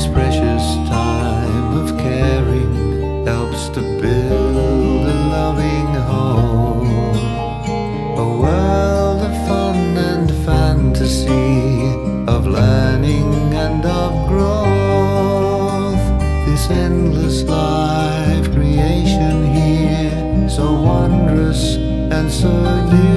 precious time of caring helps to build a loving home, a world of fun and fantasy, of learning and of growth. This endless life creation here, so wondrous and so new.